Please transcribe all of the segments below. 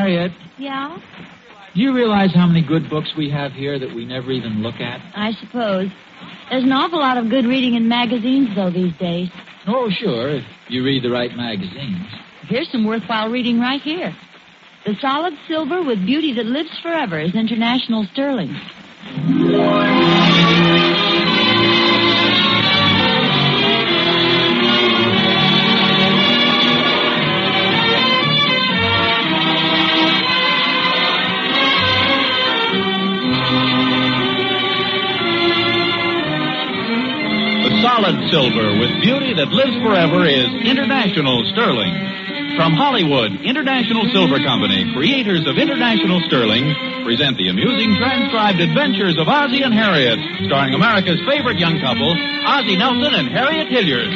Harriet, Yeah? do you realize how many good books we have here that we never even look at? I suppose. There's an awful lot of good reading in magazines, though, these days. Oh, sure, if you read the right magazines. Here's some worthwhile reading right here. The solid silver with beauty that lives forever is International Sterling. Solid silver with beauty that lives forever is International Sterling. From Hollywood, International Silver Company, creators of International Sterling, present the amusing transcribed adventures of Ozzie and Harriet, starring America's favorite young couple, Ozzie Nelson and Harriet Hilliard.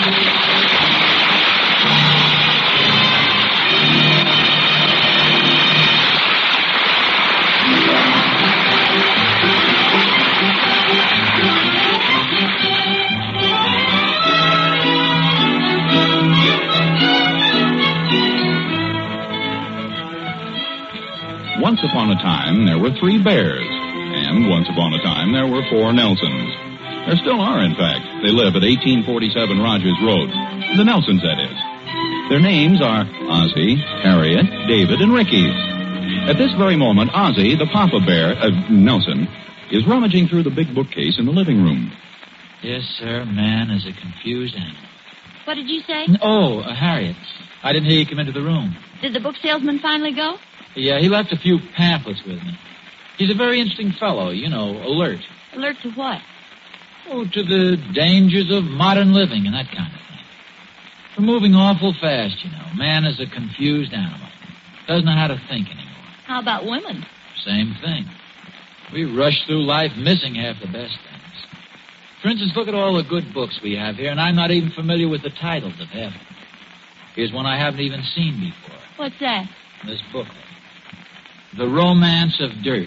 Once upon a time, there were 3 bears. And once upon a time, there were 4 Nelsons. There still are, in fact. They live at 1847 Rogers Road. The Nelsons, that is. Their names are Ozzie, Harriet, David, and Ricky. At this very moment, Ozzie, the Papa Bear, Nelson, is rummaging through the big bookcase in the living room. Yes, sir, man is a confused animal. What did you say? Oh, Harriet, I didn't hear you come into the room. Did the book salesman finally go? Yeah, he left a few pamphlets with me. He's a very interesting fellow, alert. Alert to what? Oh, to the dangers of modern living and that kind of thing. We're moving awful fast, Man is a confused animal. Doesn't know how to think anymore. How about women? Same thing. We rush through life missing half the best things. For instance, look at all the good books we have here, and I'm not even familiar with the titles of half of them. Here's one I haven't even seen before. What's that? This booklet. The Romance of Dirt.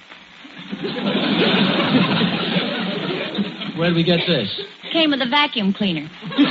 Where did we get this? Came with a vacuum cleaner.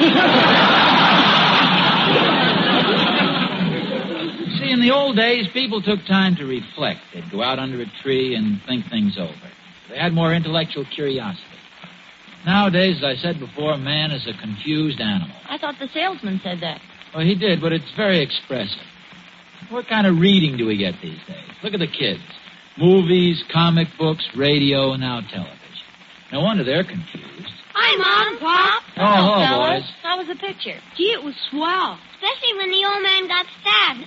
See, in the old days, people took time to reflect. They'd go out under a tree and think things over. They had more intellectual curiosity. Nowadays, as I said before, man is a confused animal. I thought the salesman said that. Well, he did, but it's very expressive. What kind of reading do we get these days? Look at the kids. Movies, comic books, radio, and now television. No wonder they're confused. Hi, Mom, Pop. Hello, fellas. boys. How was the picture? Gee, it was swell. Especially when the old man got stabbed.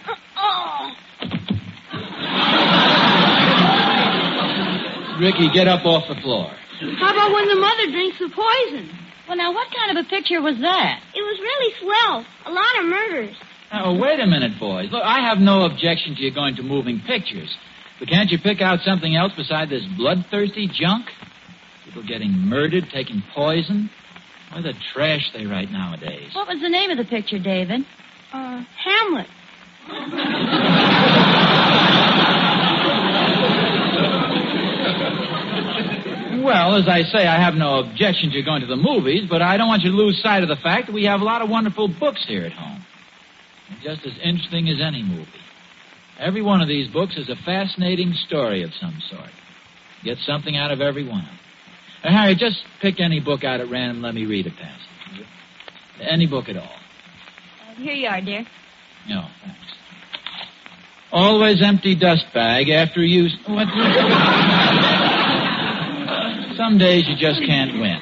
Ricky, get up off the floor. How about when the mother drinks the poison? Well, now, what kind of a picture was that? It was really swell. A lot of murders. Now, wait a minute, boys. Look, I have no objection to you going to moving pictures. But can't you pick out something else beside this bloodthirsty junk? People getting murdered, taking poison. What the trash they write nowadays. What was the name of the picture, David? Hamlet. Well, as I say, I have no objection to you going to the movies, but I don't want you to lose sight of the fact that we have a lot of wonderful books here at home. They're just as interesting as any movie. Every one of these books is a fascinating story of some sort. You get something out of every one of them. Now, Harry, just pick any book out at random and let me read a passage. Any book at all. Here you are, dear. No, thanks. Always empty dust bag after use. What? Some days you just can't win.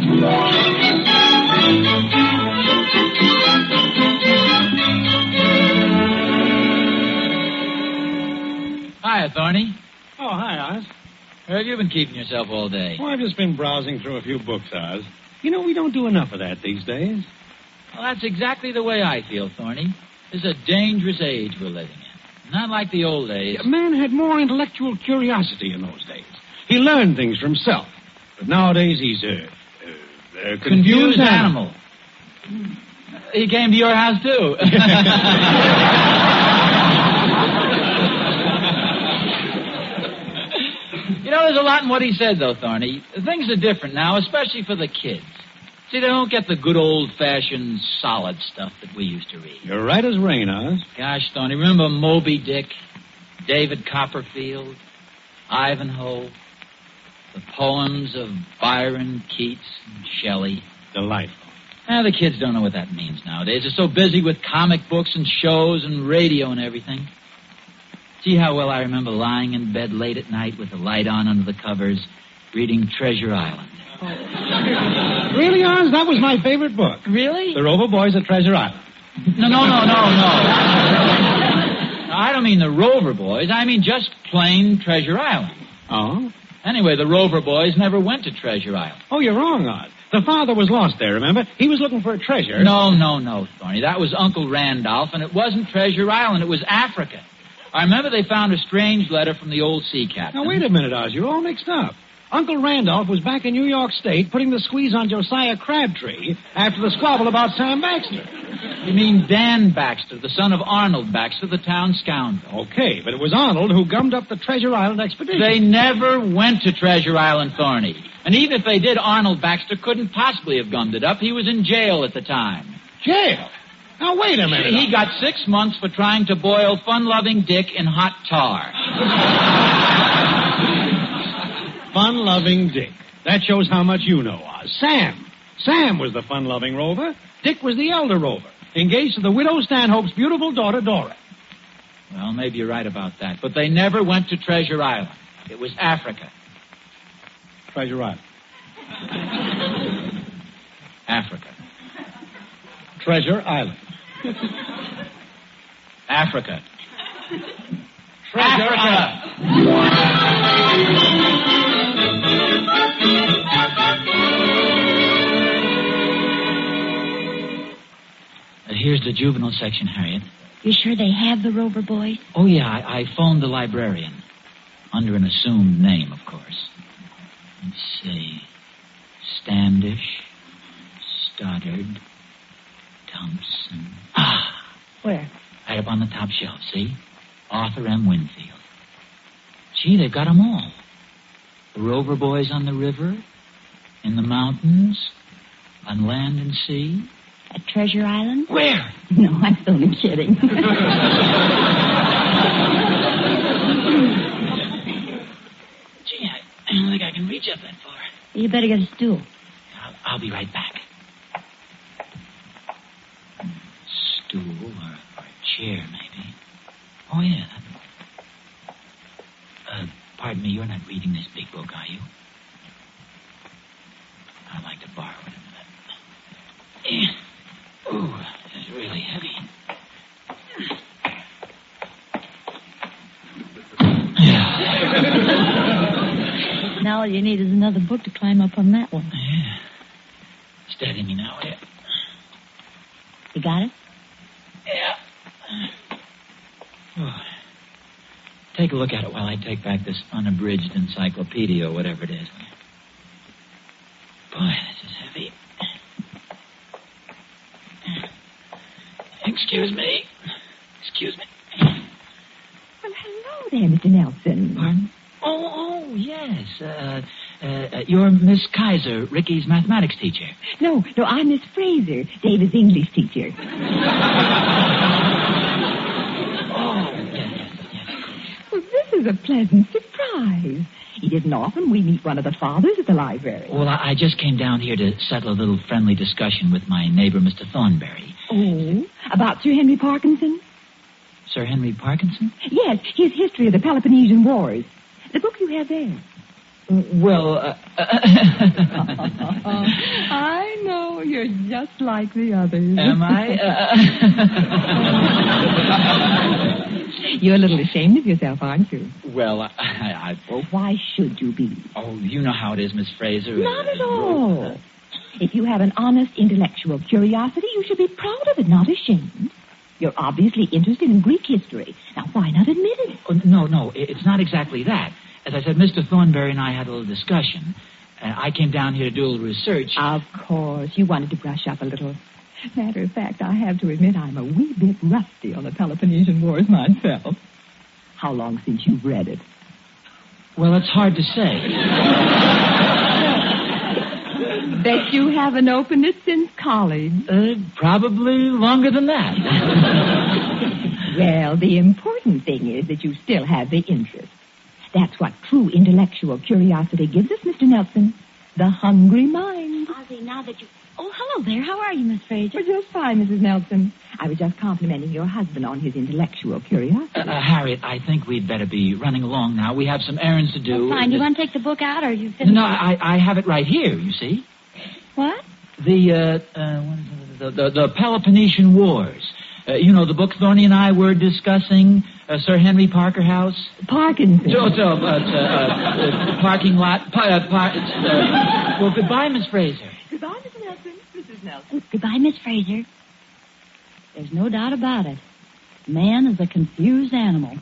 Hiya, Thorny. Oh, hi, Oz. Where have you been keeping yourself all day? Well, I've just been browsing through a few books, Oz. We don't do enough of that these days. Well, that's exactly the way I feel, Thorny. This is a dangerous age we're living in. Not like the old days. A man had more intellectual curiosity in those days. He learned things for himself. But nowadays he's a confused animal. He came to your house, too. There's a lot in what he said, though, Thorny. Things are different now, especially for the kids. See, they don't get the good old-fashioned solid stuff that we used to read. You're right as rain, Oz. Gosh, Thorny, remember Moby Dick? David Copperfield, Ivanhoe, the poems of Byron, Keats, and Shelley. Delightful. Now, the kids don't know what that means nowadays. They're so busy with comic books and shows and radio and everything. See how well I remember lying in bed late at night with the light on under the covers, reading Treasure Island. Really, Oz? That was my favorite book. Really? The Rover Boys at Treasure Island. No. I don't mean the Rover Boys. I mean just plain Treasure Island. Oh? Anyway, the Rover Boys never went to Treasure Island. Oh, you're wrong, Oz. The father was lost there, remember? He was looking for a treasure. No, Thorny. That was Uncle Randolph, and it wasn't Treasure Island. It was Africa. I remember they found a strange letter from the old sea captain. Now, wait a minute, Oz. You're all mixed up. Uncle Randolph was back in New York State putting the squeeze on Josiah Crabtree after the squabble about Sam Baxter. You mean Dan Baxter, the son of Arnold Baxter, the town scoundrel. Okay, but it was Arnold who gummed up the Treasure Island expedition. They never went to Treasure Island, Thorny. And even if they did, Arnold Baxter couldn't possibly have gummed it up. He was in jail at the time. Jail? Now, wait a minute. He got 6 months for trying to boil fun-loving Dick in hot tar. Fun-loving Dick. That shows how much you know, Oz. Sam was the fun-loving rover. Dick was the elder rover, engaged to the widow Stanhope's beautiful daughter, Dora. Well, maybe you're right about that. But they never went to Treasure Island. It was Africa. Treasure Island. Africa. Treasure Island. Africa. Treasure Island. Here's the juvenile section, Harriet. You sure they have the Rover Boys? Oh, yeah, I phoned the librarian. Under an assumed name, of course. Let's see. Standish, Stoddard, Thompson. Ah! Where? Right up on the top shelf, see? Arthur M. Winfield. Gee, they've got 'em all. The Rover Boys on the river, in the mountains, on land and sea. At Treasure Island? Where? No, I'm only kidding. Gee, I don't think I can reach up that far. You better get a stool. I'll be right back. Stool or a chair, maybe. Oh, yeah. Pardon me, you're not reading this big book, are you? I'd like to borrow it a minute. Yeah. Ooh, this is really heavy. Now all you need is another book to climb up on that one. Yeah. Steady me now, yeah. You got it? Yeah. Oh. Take a look at it while I take back this unabridged encyclopedia or whatever it is. Boy, this is heavy. Excuse me. Well, hello there, Mr. Nelson. Pardon? Oh, yes. You're Miss Kaiser, Ricky's mathematics teacher. No, I'm Miss Fraser, David's English teacher. Oh, yes. Well, this is a pleasant surprise. It isn't often we meet one of the fathers at the library. Well, I just came down here to settle a little friendly discussion with my neighbor, Mr. Thornberry. Oh, about Sir Henry Parkinson? Sir Henry Parkinson? Yes, his history of the Peloponnesian Wars. The book you have there. Well, I know. You're just like the others. Am I? You're a little ashamed of yourself, aren't you? Well, Well, why should you be? Oh, you know how it is, Miss Fraser. Not at all. If you have an honest intellectual curiosity, you should be proud of it, not ashamed. You're obviously interested in Greek history. Now, why not admit it? Oh, no, it's not exactly that. As I said, Mr. Thornberry and I had a little discussion. I came down here to do a little research. Of course. You wanted to brush up a little. Matter of fact, I have to admit I'm a wee bit rusty on the Peloponnesian Wars myself. How long since you've read it? Well, it's hard to say. Bet you haven't opened it since college. Probably longer than that. Well, the important thing is that you still have the interest. That's what true intellectual curiosity gives us, Mr. Nelson. The hungry mind. Ozzie, now that you... Oh, hello there. How are you, Miss Fraser? We're just fine, Mrs. Nelson. I was just complimenting your husband on his intellectual curiosity. Harriet, I think we'd better be running along now. We have some errands to do. Oh, fine. Do you want to take the book out, or are you finished? No, I have it right here, you see. What? The Peloponnesian Wars. You know, the book Thorny and I were discussing, Sir Henry Parkerhouse. Parkinson. Parking lot. Well, goodbye, Miss Fraser. Goodbye, Mrs. Nelson. Mrs. Nelson. Goodbye, Miss Fraser. There's no doubt about it. Man is a confused animal.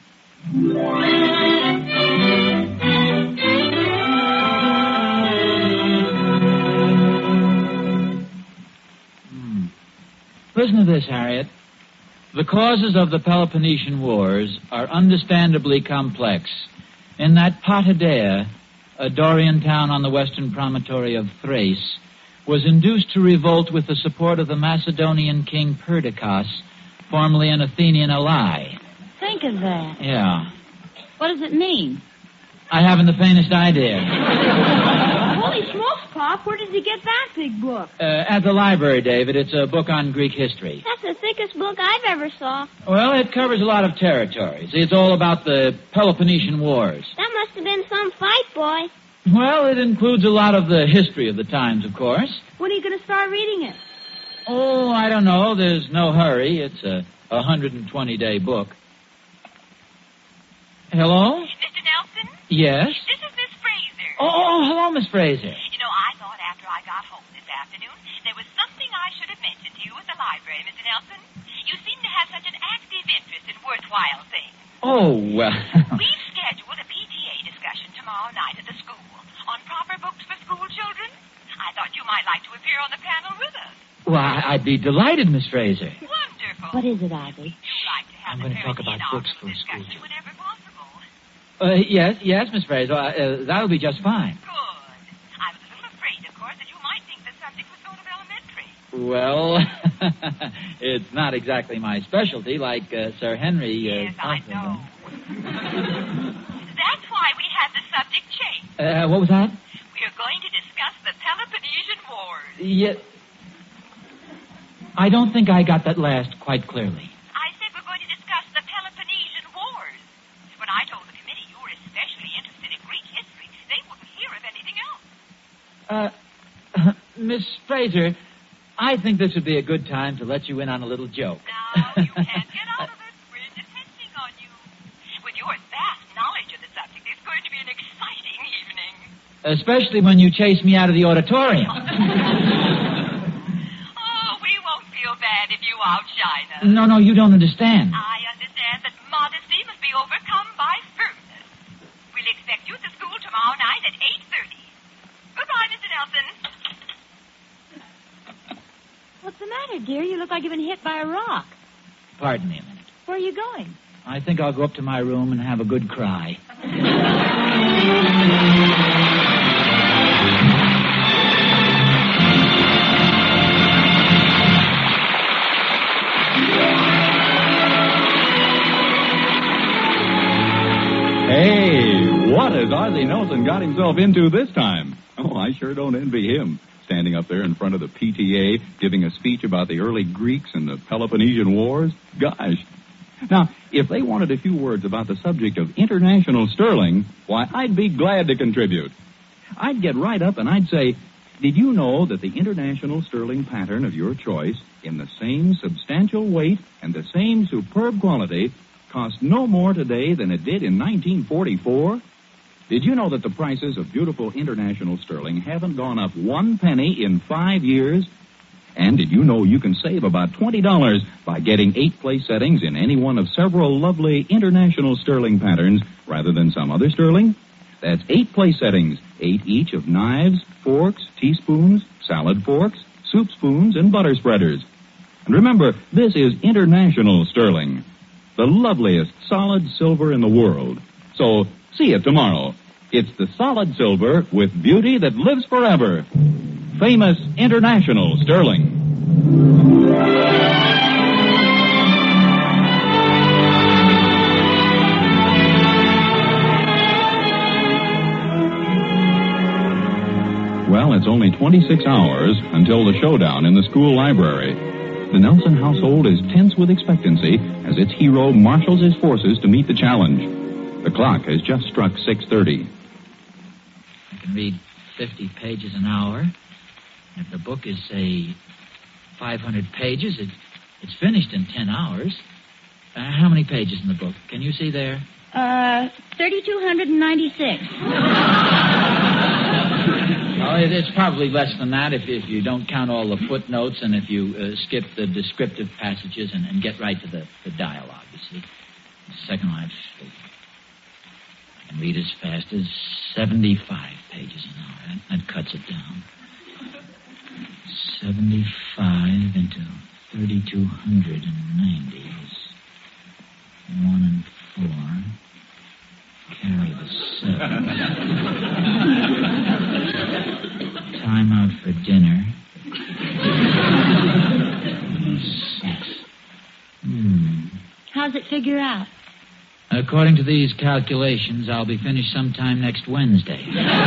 Listen to this, Harriet. The causes of the Peloponnesian Wars are understandably complex. In that Potidea, a Dorian town on the western promontory of Thrace, was induced to revolt with the support of the Macedonian king Perdiccas, formerly an Athenian ally. Think of that. Yeah. What does it mean? I haven't the faintest idea. Holy smokes, Pop. Where did you get that big book? At the library, David. It's a book on Greek history. That's the thickest book I've ever saw. Well, it covers a lot of territories. It's all about the Peloponnesian Wars. That must have been some fight, boy. Well, it includes a lot of the history of the times, of course. When are you going to start reading it? Oh, I don't know. There's no hurry. It's a 120-day book. Hello? Mr. Nelson? Yes? This is Miss Fraser. Oh, hello, Miss Fraser. You know, I thought after I got home this afternoon, there was something I should have mentioned to you at the library, Mr. Nelson. You seem to have such an active interest in worthwhile things. Oh, well... We've scheduled a PTA discussion tomorrow night at the school on proper books for school children. I thought you might like to appear on the panel with us. Well, I'd be delighted, Miss Fraser. Wonderful. What is it, Ivy? You like to have I'm going to talk very about books for discussion school. whenever possible. Yes, Miss Fraser. That'll be just fine. Good. I was a little afraid, of course, that you might think the subject was sort of elementary. Well, it's not exactly my specialty, like Sir Henry. Yes, I know. That's why we had the subject changed. What was that? We are going to discuss the Peloponnesian Wars. Yeah. I don't think I got that last quite clearly. I said we're going to discuss the Peloponnesian Wars. When I told the committee you were especially interested in Greek history, they wouldn't hear of anything else. Miss Fraser, I think this would be a good time to let you in on a little joke. Now, you can't get out of it. We're depending on you. With your vast knowledge of the subject, it's going to be an exciting evening. Especially when you chase me out of the auditorium. Oh, we won't feel bad if you outshine us. No, you don't understand. I understand that modesty must be overcome by firmness. We'll expect you at the school tomorrow night at 8:30. Goodbye, Mr. Nelson. What's the matter, dear? You look like you've been hit by a rock. Pardon me a minute. Where are you going? I think I'll go up to my room and have a good cry. Hey, what has Ozzie Nelson got himself into this time? Oh, I sure don't envy him. Standing up there in front of the PTA, giving a speech about the early Greeks and the Peloponnesian Wars. Gosh. Now, if they wanted a few words about the subject of international sterling, why, I'd be glad to contribute. I'd get right up and I'd say, did you know that the international sterling pattern of your choice, in the same substantial weight and the same superb quality, costs no more today than it did in 1944? Did you know that the prices of beautiful international sterling haven't gone up 1 penny in 5 years? And did you know you can save about $20 by getting 8 place settings in any one of several lovely international sterling patterns rather than some other sterling? That's 8 place settings, 8 each of knives, forks, teaspoons, salad forks, soup spoons, and butter spreaders. And remember, this is international sterling, the loveliest solid silver in the world. So, see it tomorrow. It's the solid silver with beauty that lives forever. Famous international sterling. only 26 hours until the showdown in the school library. The Nelson household is tense with expectancy as its hero marshals his forces to meet the challenge. The clock has just struck 6:30. I can read 50 pages an hour. If the book is, say, 500 pages, it's finished in 10 hours. How many pages in the book? Can you see there? 3,296. Well, it's probably less than that if you don't count all the footnotes and if you skip the descriptive passages and get right to the dialogue, you see. The second line, I can read as fast as 75 pages an hour. That cuts it down. 75 into 3,290 is 1 and 4. Carry the 7. Time out for dinner. 6. How's it figure out? According to these calculations, I'll be finished sometime next Wednesday.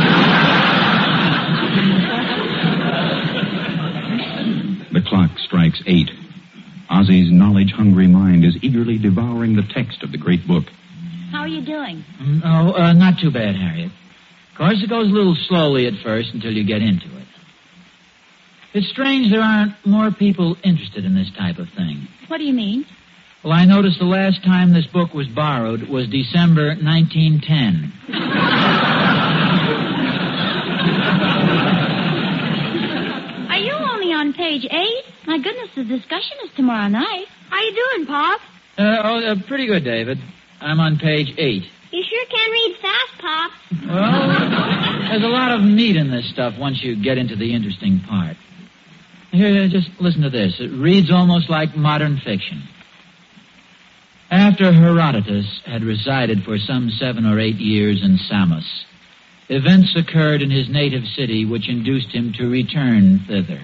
The clock strikes 8. Ozzy's knowledge-hungry mind is eagerly devouring the text of the great book. How are you doing? Not too bad, Harriet. Of course, it goes a little slowly at first until you get into it. It's strange there aren't more people interested in this type of thing. What do you mean? Well, I noticed the last time this book was borrowed was December 1910. Are you only on page 8? My goodness, the discussion is tomorrow night. How you doing, Pop? Pretty good, David. I'm on page 8. You sure can read fast, Pop. Well, there's a lot of meat in this stuff once you get into the interesting part. Here, just listen to this. It reads almost like modern fiction. After Herodotus had resided for some 7 or 8 years in Samos, events occurred in his native city which induced him to return thither.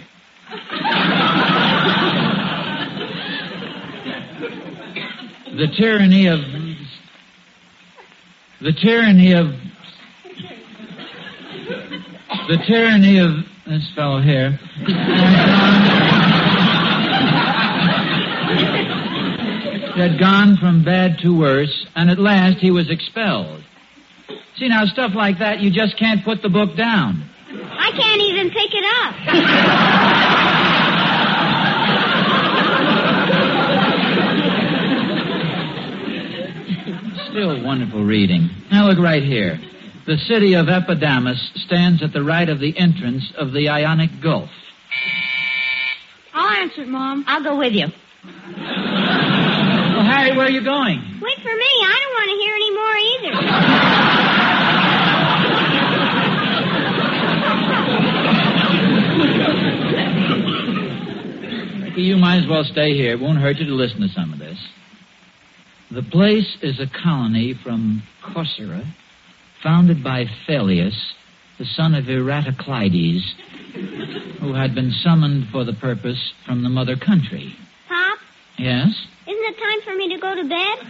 The tyranny of this fellow here had gone from bad to worse, and at last he was expelled. See, now, stuff like that, you just can't put the book down. I can't even pick it up. Still wonderful reading. Now, look right here. The city of Epidamnus stands at the right of the entrance of the Ionic Gulf. I'll answer it, Mom. I'll go with you. Well, Harry, where are you going? Wait for me. I don't want to hear any more either. Ricky, you might as well stay here. It won't hurt you to listen to some of this. The place is a colony from Corcyra, founded by Phyleus, the son of Eratocleides, who had been summoned for the purpose from the mother country. Pop? Yes? Isn't it time for me to go to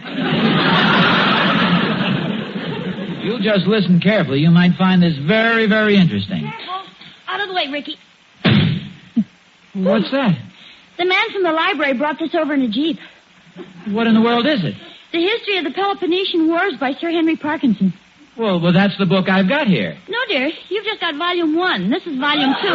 bed? You'll just listen carefully. You might find this very, very interesting. Careful. Out of the way, Ricky. What's that? The man from the library brought this over in a jeep. What in the world is it? The History of the Peloponnesian Wars by Sir Henry Parkinson. Well, that's the book I've got here. No, dear. You've just got volume 1. This is volume 2.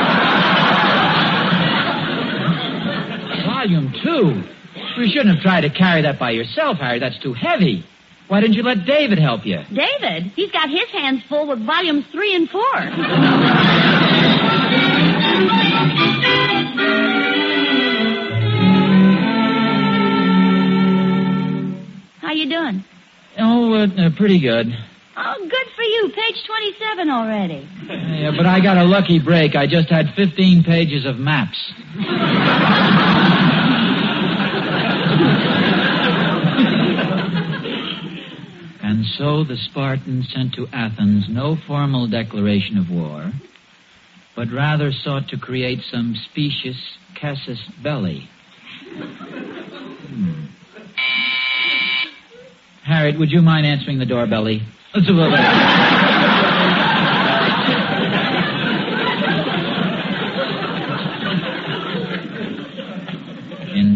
Volume 2? You shouldn't have tried to carry that by yourself, Harry. That's too heavy. Why didn't you let David help you? David? He's got his hands full with volumes 3 and 4. How you doing? Oh, pretty good. Oh, good for you. Page 27 already. Yeah, but I got a lucky break. I just had 15 pages of maps. And so the Spartans sent to Athens no formal declaration of war, but rather sought to create some specious casus belli. Harriet, would you mind answering the door, Belly?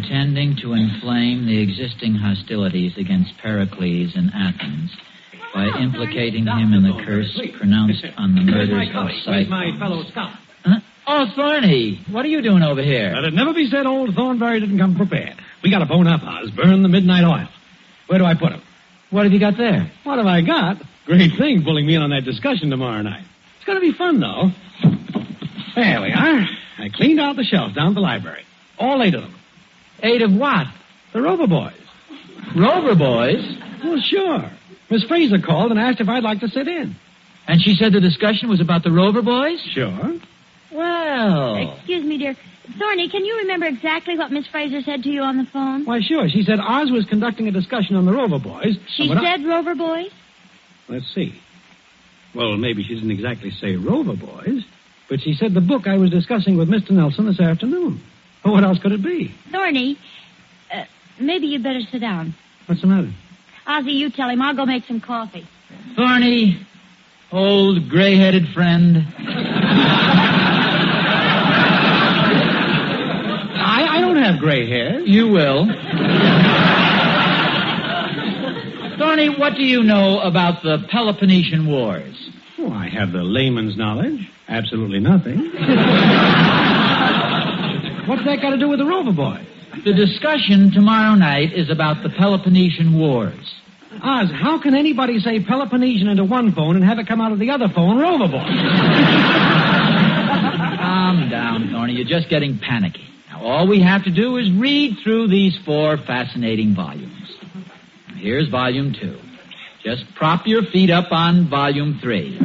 intending to inflame the existing hostilities against Pericles in Athens by implicating him in the curse pronounced on the murders of Where's my Cyclones. fellow scout? Huh? Oh, Thorny, what are you doing over here? Let it never be said old Thornberry didn't come prepared. We got to bone up, Oz. Burn the midnight oil. Where do I put him? What have you got there? What have I got? Great thing pulling me in on that discussion tomorrow night. It's going to be fun, though. There we are. I cleaned out the shelves down at the library. All 8 of them. 8 of what? The Rover Boys. Rover Boys? Well, sure. Miss Fraser called and asked if I'd like to sit in. And she said the discussion was about the Rover Boys? Sure. Well... Excuse me, dear. Thorny, can you remember exactly what Miss Fraser said to you on the phone? Why, sure. She said Oz was conducting a discussion on the Rover Boys. She said Rover Boys? Let's see. Well, maybe she didn't exactly say Rover Boys, but she said the book I was discussing with Mr. Nelson this afternoon. Well, what else could it be? Thorny, maybe you'd better sit down. What's the matter? Ozzy, you tell him. I'll go make some coffee. Thorny, old gray-headed friend. I don't have gray hair. You will. Thorny, what do you know about the Peloponnesian Wars? Oh, I have the layman's knowledge. Absolutely nothing. What's that got to do with the Rover Boys? The discussion tomorrow night is about the Peloponnesian Wars. Oz, how can anybody say Peloponnesian into one phone and have it come out of the other phone Rover Boys? Calm down, Thorny. You're just getting panicky. Now, all we have to do is read through these 4 fascinating volumes. Here's Volume 2. Just prop your feet up on Volume 3.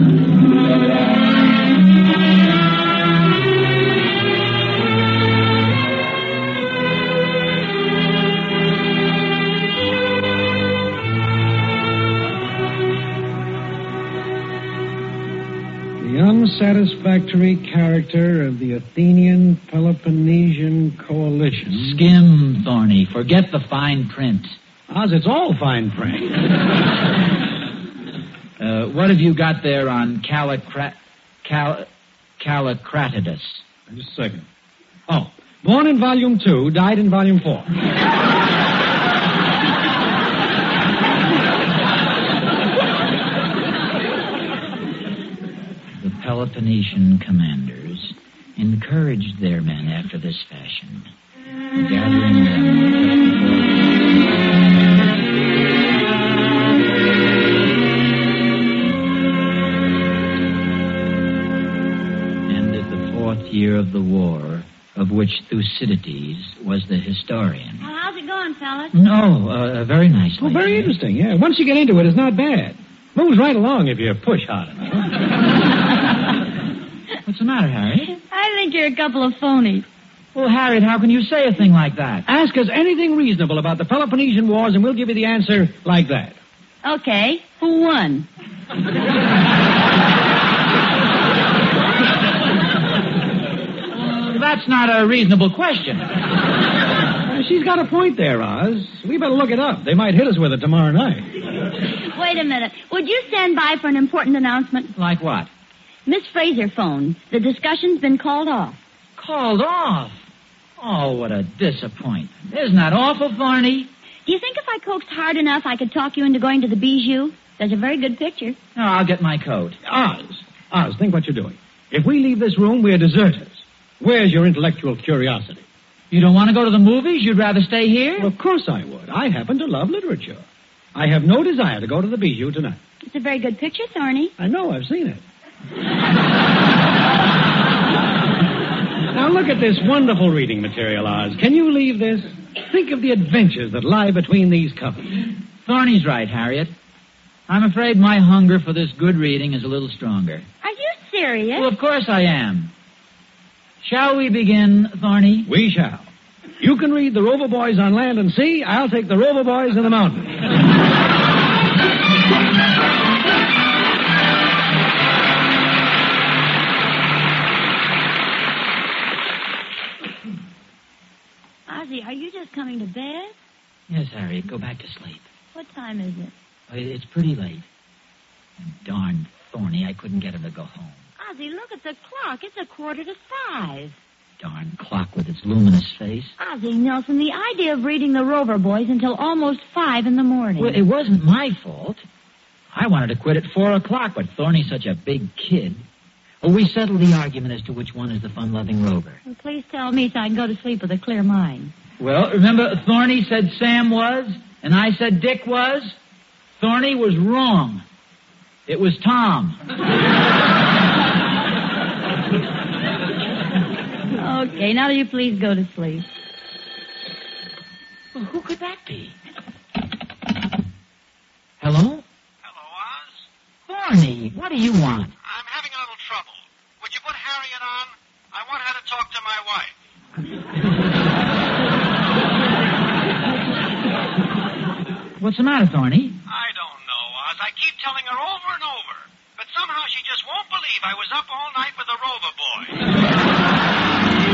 The unsatisfactory character of the Athenian Peloponnesian coalition. Skim, Thorny. Forget the fine print. Oz, it's all fine print. What have you got there on Callicratidas? Just a second. Oh, born in Volume 2, died in Volume 4. The Peloponnesian commanders encouraged their men after this fashion, gathering them ended the 4th year of the war, of which Thucydides was the historian. Well, how's it going, fellas? No, very nicely. Well, very interesting, yeah. Once you get into it, it's not bad. Moves right along if you push hard enough. What's the matter, Harry? I think you're a couple of phonies. Well, Harriet, how can you say a thing like that? Ask us anything reasonable about the Peloponnesian Wars, and we'll give you the answer like that. Okay, who won? That's not a reasonable question. She's got a point there, Oz. We better look it up. They might hit us with it tomorrow night. Wait a minute. Would you stand by for an important announcement? Like what? Miss Fraser phoned. The discussion's been called off. Called off? Oh, what a disappointment. Isn't that awful, Thorny? Do you think if I coaxed hard enough, I could talk you into going to the Bijou? There's a very good picture. No, I'll get my coat. Oz, think what you're doing. If we leave this room, we're deserters. Where's your intellectual curiosity? You don't want to go to the movies? You'd rather stay here? Well, of course I would. I happen to love literature. I have no desire to go to the Bijou tonight. It's a very good picture, Thorny. I know, I've seen it. Now look at this wonderful reading material, Oz. Can you leave this? Think of the adventures that lie between these covers. Thorny's right, Harriet. I'm afraid my hunger for this good reading is a little stronger. Are you serious? Well, of course I am. Shall we begin, Thorny? We shall. You can read the Rover Boys on land and sea. I'll take the Rover Boys in the mountains. Ozzy, are you just coming to bed? Yes, Harriet, go back to sleep. What time is it? It's pretty late. And darn Thorny, I couldn't get him to go home. Ozzy, look at the clock. It's 4:45. Darn clock with its luminous face. Ozzie Nelson, the idea of reading the Rover Boys until almost 5 in the morning. Well, it wasn't my fault. I wanted to quit at 4 o'clock, but Thorny's such a big kid. Well, we settled the argument as to which one is the fun-loving Rover. Well, please tell me so I can go to sleep with a clear mind. Well, remember Thorny said Sam was, and I said Dick was? Thorny was wrong. It was Tom. Okay, now you please go to sleep. Well, who could that be? Hello? Hello, Oz. Thorny, what do you want? I'm having a little trouble. Would you put Harriet on? I want her to talk to my wife. What's the matter, Thorny? I don't know, Oz. I keep telling her over and over. But somehow she just won't believe I was up all night with the Rover Boys.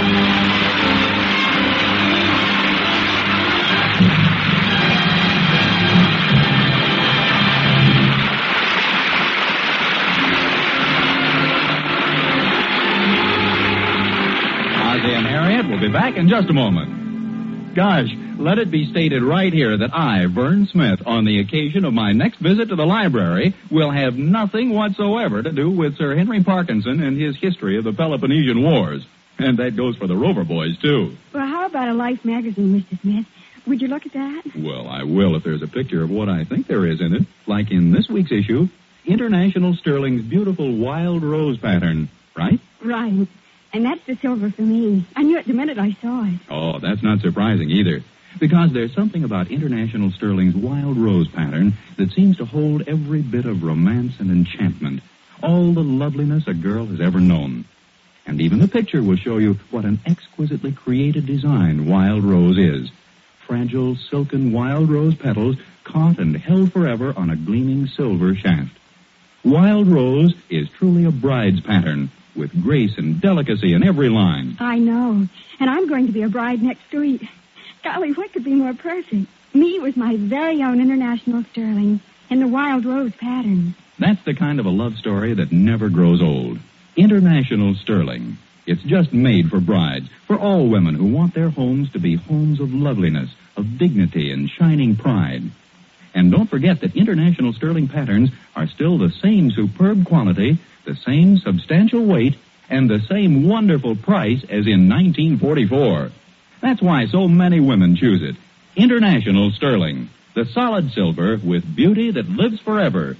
Ozzie and Harriet will be back in just a moment. Gosh, let it be stated right here that I, Vern Smith, on the occasion of my next visit to the library, will have nothing whatsoever to do with Sir Henry Parkinson and his history of the Peloponnesian Wars. And that goes for the Rover Boys, too. Well, how about a Life magazine, Mr. Smith? Would you look at that? Well, I will if there's a picture of what I think there is in it. Like in this week's issue, International Sterling's beautiful wild rose pattern, right? Right. And that's the silver for me. I knew it the minute I saw it. Oh, that's not surprising either. Because there's something about International Sterling's wild rose pattern that seems to hold every bit of romance and enchantment. All the loveliness a girl has ever known. And even the picture will show you what an exquisitely created design wild rose is. Fragile, silken wild rose petals caught and held forever on a gleaming silver shaft. Wild rose is truly a bride's pattern, with grace and delicacy in every line. I know. And I'm going to be a bride next week. Golly, what could be more perfect? Me with my very own International Sterling in the wild rose pattern. That's the kind of a love story that never grows old. International Sterling. It's just made for brides, for all women who want their homes to be homes of loveliness, of dignity and shining pride. And don't forget that International Sterling patterns are still the same superb quality, the same substantial weight, and the same wonderful price as in 1944. That's why so many women choose it. International Sterling, the solid silver with beauty that lives forever.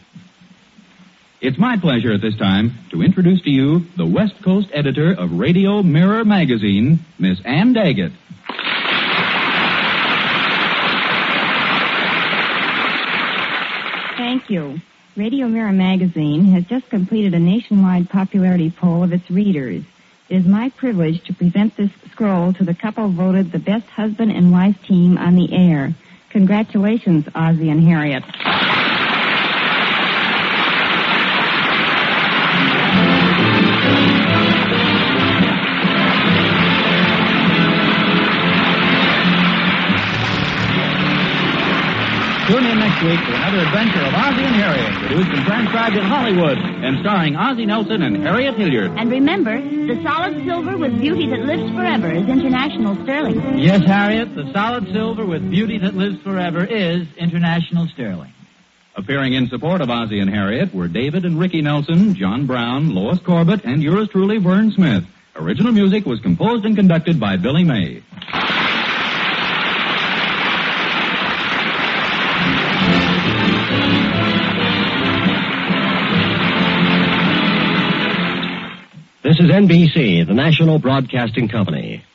It's my pleasure at this time to introduce to you the West Coast editor of Radio Mirror magazine, Miss Ann Daggett. Thank you. Radio Mirror magazine has just completed a nationwide popularity poll of its readers. It is my privilege to present this scroll to the couple voted the best husband and wife team on the air. Congratulations, Ozzie and Harriet. Tune in next week for another adventure of Ozzie and Harriet, produced and transcribed in Hollywood, and starring Ozzie Nelson and Harriet Hilliard. And remember, the solid silver with beauty that lives forever is International Sterling. Yes, Harriet, the solid silver with beauty that lives forever is International Sterling. Appearing in support of Ozzie and Harriet were David and Ricky Nelson, John Brown, Lois Corbett, and yours truly, Vern Smith. Original music was composed and conducted by Billy May. This is NBC, the national broadcasting company.